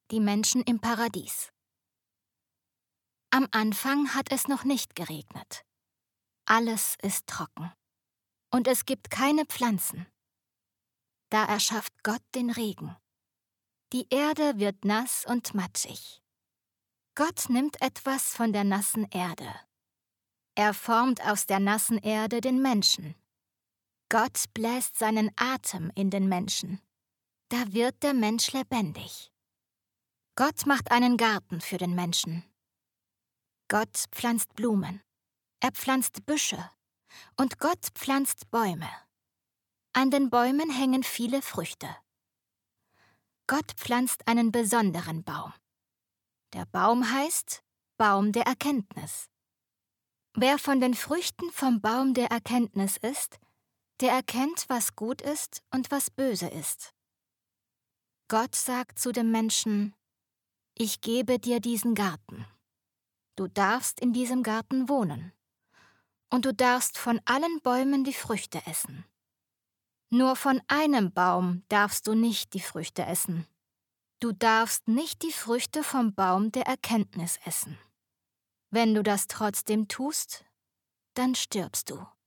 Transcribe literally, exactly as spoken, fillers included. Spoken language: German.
Die Menschen im Paradies. Am Anfang hat es noch nicht geregnet. Alles ist trocken. Und es gibt keine Pflanzen. Da erschafft Gott den Regen. Die Erde wird nass und matschig. Gott nimmt etwas von der nassen Erde. Er formt aus der nassen Erde den Menschen. Gott bläst seinen Atem in den Menschen. Da wird der Mensch lebendig. Gott macht einen Garten für den Menschen. Gott pflanzt Blumen. Er pflanzt Büsche. Und Gott pflanzt Bäume. An den Bäumen hängen viele Früchte. Gott pflanzt einen besonderen Baum. Der Baum heißt Baum der Erkenntnis. Wer von den Früchten vom Baum der Erkenntnis isst, der erkennt, was gut ist und was böse ist. Gott sagt zu dem Menschen: Ich gebe dir diesen Garten. Du darfst in diesem Garten wohnen. Und du darfst von allen Bäumen die Früchte essen. Nur von einem Baum darfst du nicht die Früchte essen. Du darfst nicht die Früchte vom Baum der Erkenntnis essen. Wenn du das trotzdem tust, dann stirbst du.